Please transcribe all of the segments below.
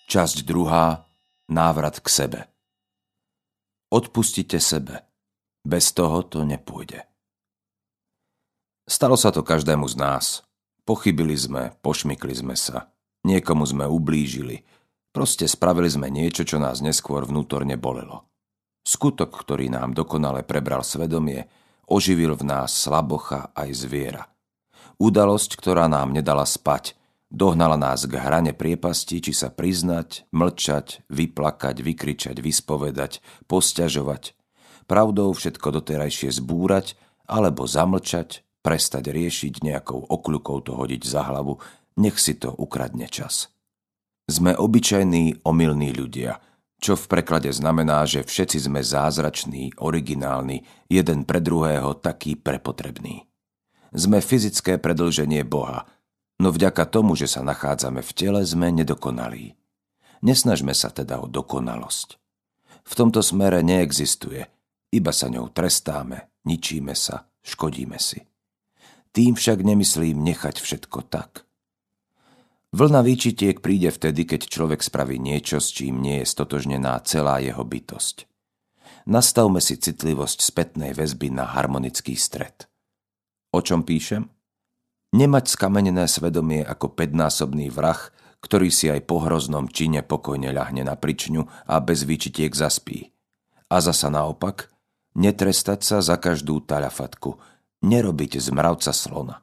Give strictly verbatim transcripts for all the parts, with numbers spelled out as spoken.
Časť druhá. Návrat k sebe. Odpustite sebe. Bez toho to nepôjde. Stalo sa to každému z nás. Pochybili sme, pošmykli sme sa. Niekomu sme ublížili. Proste spravili sme niečo, čo nás neskôr vnútorne bolelo. Skutok, ktorý nám dokonale prebral svedomie, oživil v nás slabocha aj zviera. Udalosť, ktorá nám nedala spať, dohnala nás k hrane priepasti, či sa priznať, mlčať, vyplakať, vykričať, vyspovedať, posťažovať, pravdou všetko doterajšie zbúrať, alebo zamlčať, prestať riešiť, nejakou okľukou to hodiť za hlavu, nech si to ukradne čas. Sme obyčajní, omylní ľudia, čo v preklade znamená, že všetci sme zázrační, originálni, jeden pre druhého taký prepotrebný. Sme fyzické predĺženie Boha, no vďaka tomu, že sa nachádzame v tele, sme nedokonalí. Nesnažme sa teda o dokonalosť. V tomto smere neexistuje, iba sa ňou trestáme, ničíme sa, škodíme si. Tým však nemyslím nechať všetko tak. Vlna výčitiek príde vtedy, keď človek spraví niečo, s čím nie je stotožnená celá jeho bytosť. Nastavme si citlivosť spätnej väzby na harmonický stred. O čom píšem? Nemať skamenené svedomie ako päťnásobný vrah, ktorý si aj po hroznom čine pokojne ľahne na pričňu a bez výčitiek zaspí. A zasa naopak, netrestať sa za každú taľafatku, nerobiť z mravca slona.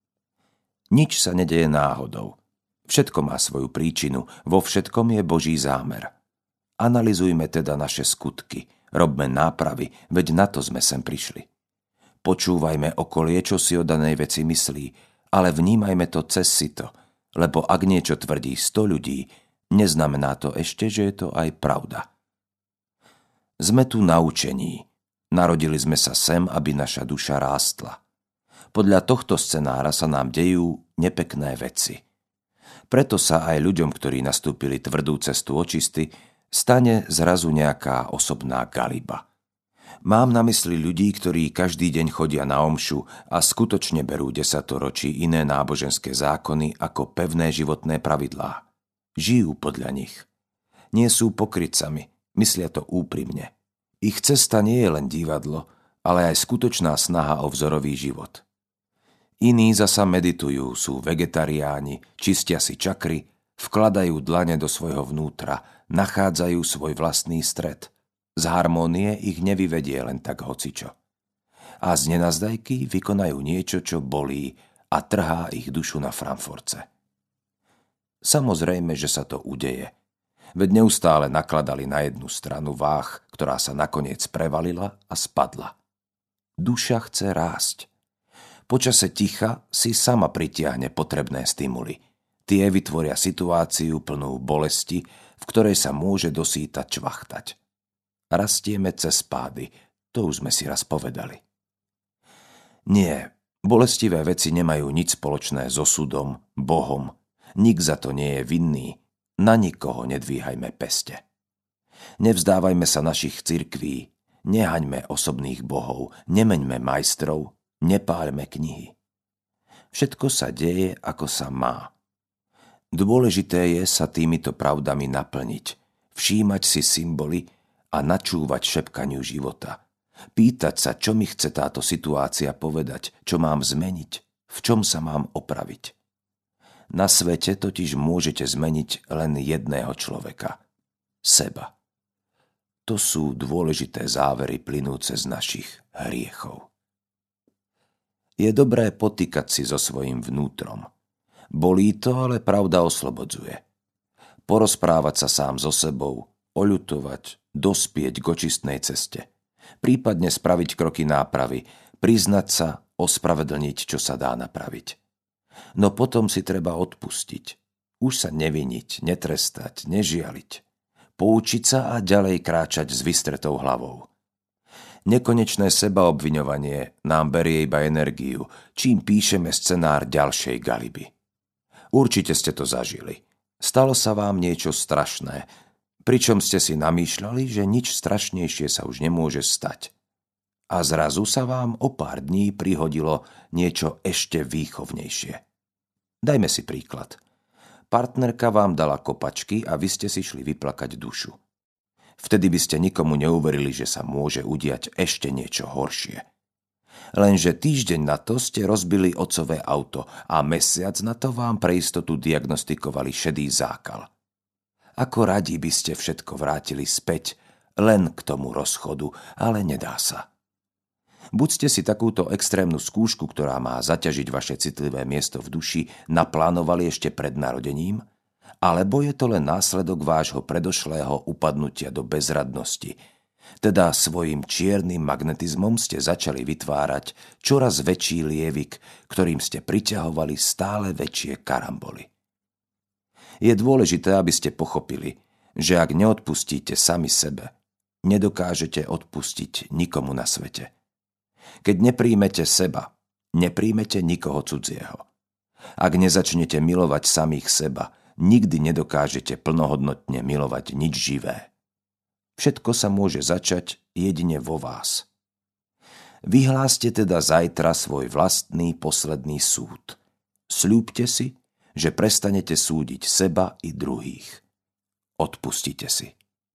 Nič sa nedeje náhodou. Všetko má svoju príčinu, vo všetkom je Boží zámer. Analyzujme teda naše skutky, robme nápravy, veď na to sme sem prišli. Počúvajme okolie, čo si o danej veci myslí, ale vnímajme to cez sito, lebo ak niečo tvrdí sto ľudí, neznamená to ešte, že je to aj pravda. Sme tu naučení. Narodili sme sa sem, aby naša duša rástla. Podľa tohto scenára sa nám dejú nepekné veci. Preto sa aj ľuďom, ktorí nastúpili tvrdú cestu očisty, stane zrazu nejaká osobná galiba. Mám na mysli ľudí, ktorí každý deň chodia na omšu a skutočne berú desatoro či iné náboženské zákony ako pevné životné pravidlá. Žijú podľa nich. Nie sú pokrytcami, myslia to úprimne. Ich cesta nie je len divadlo, ale aj skutočná snaha o vzorový život. Iní zasa meditujú, sú vegetariáni, čistia si čakry, vkladajú dlane do svojho vnútra, nachádzajú svoj vlastný stred. Z harmónie ich nevyvedie len tak hocičo. A z nenazdajky vykonajú niečo, čo bolí a trhá ich dušu na framforce. Samozrejme, že sa to udeje. Veď neustále nakladali na jednu stranu váh, ktorá sa nakoniec prevalila a spadla. Duša chce rásť. Počase ticha si sama pritiahne potrebné stimuly. Tie vytvoria situáciu plnú bolesti, v ktorej sa môže dosýtať čvachtať. Rastieme cez pády, to už sme si raz povedali. Nie, bolestivé veci nemajú nič spoločné s osudom, Bohom. Nik za to nie je vinný, na nikoho nedvíhajme peste. Nevzdávajme sa našich cirkví, nehaňme osobných bohov, nemeňme majstrov, nepáľme knihy. Všetko sa deje, ako sa má. Dôležité je sa týmito pravdami naplniť, všímať si symboly a načúvať šepkaniu života. Pýtať sa, čo mi chce táto situácia povedať, čo mám zmeniť, v čom sa mám opraviť. Na svete totiž môžete zmeniť len jedného človeka. Seba. To sú dôležité závery plynúce z našich hriechov. Je dobré potýkať si so svojím vnútrom. Bolí to, ale pravda oslobodzuje. Porozprávať sa sám so sebou, oľutovať, dospieť k očistnej ceste. Prípadne spraviť kroky nápravy, priznať sa, ospravedlniť, čo sa dá napraviť. No potom si treba odpustiť. Už sa neviniť, netrestať, nežialiť. Poučiť sa a ďalej kráčať s vystretou hlavou. Nekonečné sebaobviňovanie nám berie iba energiu, čím píšeme scenár ďalšej galiby. Určite ste to zažili. Stalo sa vám niečo strašné, pričom ste si namýšľali, že nič strašnejšie sa už nemôže stať. A zrazu sa vám o pár dní prihodilo niečo ešte výchovnejšie. Dajme si príklad. Partnerka vám dala kopačky a vy ste si šli vyplakať dušu. Vtedy by ste nikomu neuverili, že sa môže udiať ešte niečo horšie. Lenže týždeň na to ste rozbili otcové auto a mesiac na to vám pre istotu diagnostikovali šedý zákal. Ako radi by ste všetko vrátili späť, len k tomu rozchodu, ale nedá sa. Buď ste si takúto extrémnu skúšku, ktorá má zaťažiť vaše citlivé miesto v duši, naplánovali ešte pred narodením, alebo je to len následok vášho predošlého upadnutia do bezradnosti. Teda svojim čiernym magnetizmom ste začali vytvárať čoraz väčší lievik, ktorým ste priťahovali stále väčšie karamboly. Je dôležité, aby ste pochopili, že ak neodpustíte sami sebe, nedokážete odpustiť nikomu na svete. Keď nepríjmete seba, nepríjmete nikoho cudzieho. Ak nezačnete milovať samých seba, nikdy nedokážete plnohodnotne milovať nič živé. Všetko sa môže začať jedine vo vás. Vyhláste teda zajtra svoj vlastný posledný súd. Sľúbte si, že prestanete súdiť seba i druhých. Odpustite si.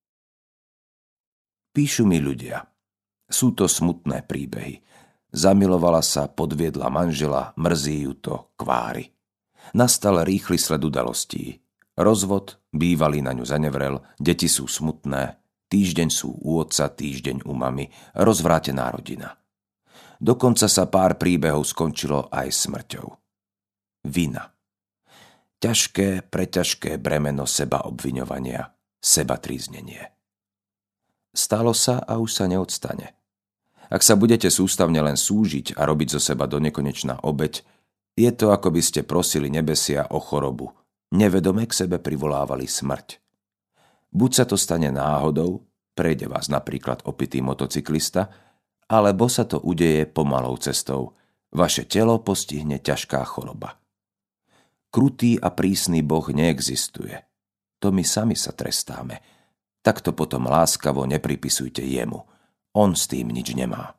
Píšu mi ľudia. Sú to smutné príbehy. Zamilovala sa, podviedla manžela, mrzí ju to, kvári. Nastal rýchly sled udalostí. Rozvod, bývalý na ňu zanevrel, deti sú smutné, týždeň sú u otca, týždeň u mamy, rozvrátená rodina. Dokonca sa pár príbehov skončilo aj smrťou. Vina. Ťažké, preťažké bremeno seba obviňovania, seba tríznenie. Stalo sa a už sa neodstane. Ak sa budete sústavne len súžiť a robiť zo seba do nekonečna obeť, je to, ako by ste prosili nebesia o chorobu. Nevedome k sebe privolávali smrť. Buď sa to stane náhodou, prejde vás napríklad opitý motocyklista, alebo sa to udeje pomalou cestou. Vaše telo postihne ťažká choroba. Krutý a prísny Boh neexistuje. To my sami sa trestáme. Tak to potom láskavo nepripisujte jemu. On s tým nič nemá.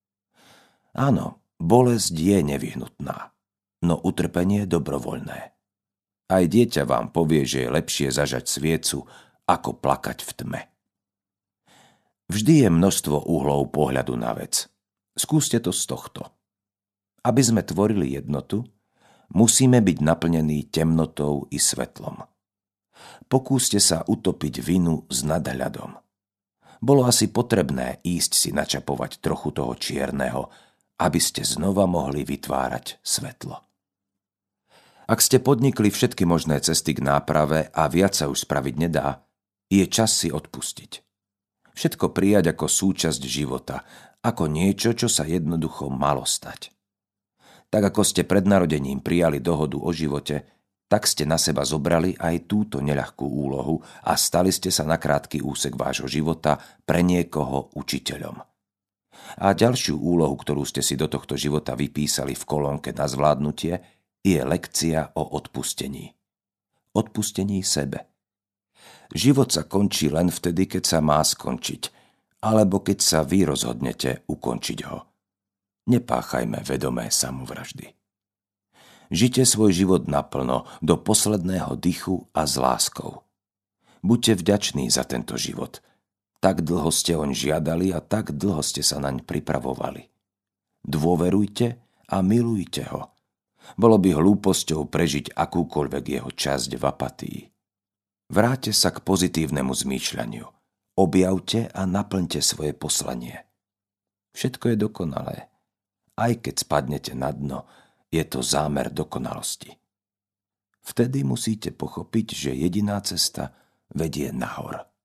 Áno, bolesť je nevyhnutná, no utrpenie dobrovoľné. Aj dieťa vám povie, že je lepšie zažať sviecu, ako plakať v tme. Vždy je množstvo uhlov pohľadu na vec. Skúste to z tohto. Aby sme tvorili jednotu, musíme byť naplnení temnotou i svetlom. Pokúste sa utopiť vinu s nadhľadom. Bolo asi potrebné ísť si načapovať trochu toho čierneho, aby ste znova mohli vytvárať svetlo. Ak ste podnikli všetky možné cesty k náprave a viac sa už spraviť nedá, je čas si odpustiť. Všetko prijať ako súčasť života, ako niečo, čo sa jednoducho malo stať. Tak ako ste pred narodením prijali dohodu o živote, tak ste na seba zobrali aj túto neľahkú úlohu a stali ste sa na krátky úsek vášho života pre niekoho učiteľom. A ďalšiu úlohu, ktorú ste si do tohto života vypísali v kolónke na zvládnutie, je lekcia o odpustení. Odpustení sebe. Život sa končí len vtedy, keď sa má skončiť, alebo keď sa vy rozhodnete ukončiť ho. Nepáchajme vedomé samovraždy. Žite svoj život naplno, do posledného dychu a s láskou. Buďte vďační za tento život. Tak dlho ste oň žiadali a tak dlho ste sa naň pripravovali. Dôverujte a milujte ho. Bolo by hlúposťou prežiť akúkoľvek jeho časť v apatii. Vráťte sa k pozitívnemu zmýšľaniu. Objavte a naplňte svoje poslanie. Všetko je dokonalé. Aj keď spadnete na dno, je to zámer dokonalosti. Vtedy musíte pochopiť, že jediná cesta vedie nahor.